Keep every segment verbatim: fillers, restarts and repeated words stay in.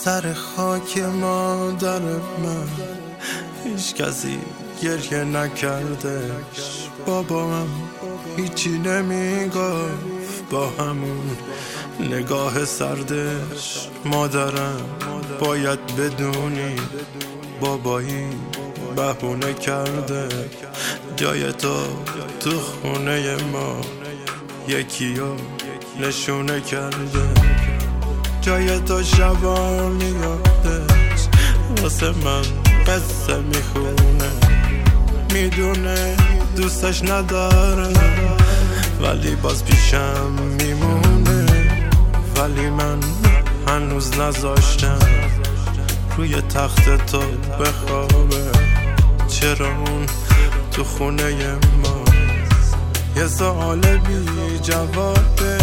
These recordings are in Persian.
سر خاک مادر من هیچ کسی گریه نکردش. بابام هیچی نمیگفت با همون نگاه سردش. مادرم باید بدونی بابایی بهونه کرده جای تو تو خونه ما یکیو نشونه کرده. جای تو شبا میادش واسه من قصه میخونه. میدونه دوستش نداره ولی باز پیشم میمونه. ولی من هنوز نذاشتم روی تخت تو بخوابه. چرا اون تو خونه ما یه سوال بی جوابه.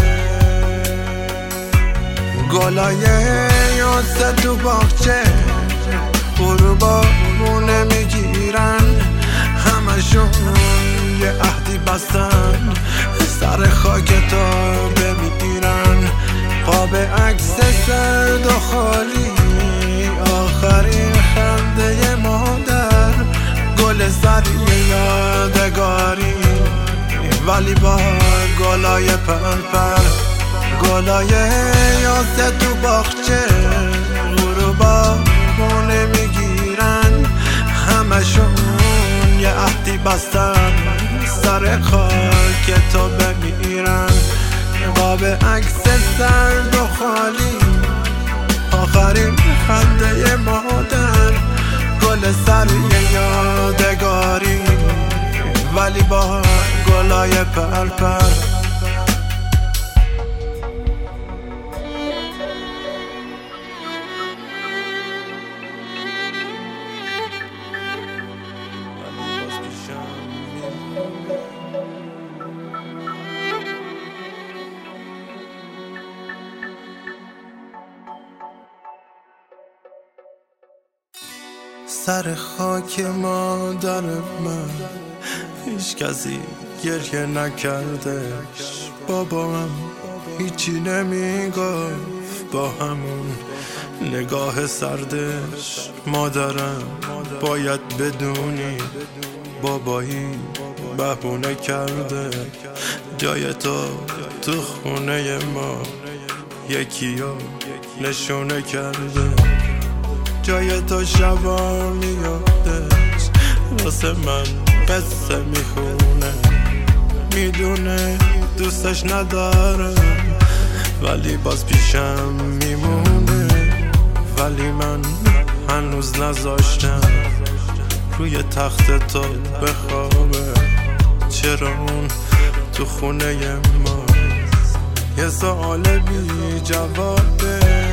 گلای یاسه تو باغچه غروبا مونه میگیرن. همشون یه عهدی بستن سر خاک تو بمیرن. قاب عکس سرد و خالی آخرین خنده مادر. گل سری یادگاری ولی با گلای پرپر. گلای یاسه تو باغچه غروبا مونه میگیرن. همشون یه عهدی بستن سر خاک تو بمیرن. قاب عکس سرد و خالی آخرین خنده مادر. گل سری یادگاری ولی با گلای پرپر. سر خاک مادر من هیچ کسی گریه نکردش. بابام هیچی نمیگفت با همون نگاه سردش. مادرم باید بدونی بابایی بهونه کرده جای تو تو خونه ما یکیو نشونه کرده. جای تو شبا میادش واسه من قصه میخونه. میدونه دوستش نداره ولی باز پیشم میمونه. ولی من هنوز نذاشتم روی تخت تو بخوابه. چرا اون تو خونه ما یه سوال بی جوابه.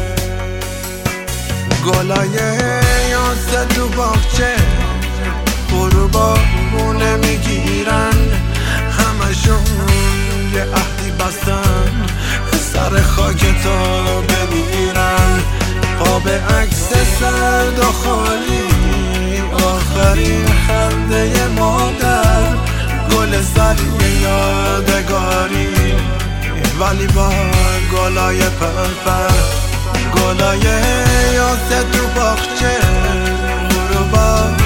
گلای یاسه تو باغچه غروبا مونه میگیرن. همشون یه عهدی بستن سر خاک تو بمیرن. قاب عکس سرد و خالی آخرین خنده مادر. گل سری یادگاری ولی با گلای پرپر. گلای یاسه تو باغچه غروبا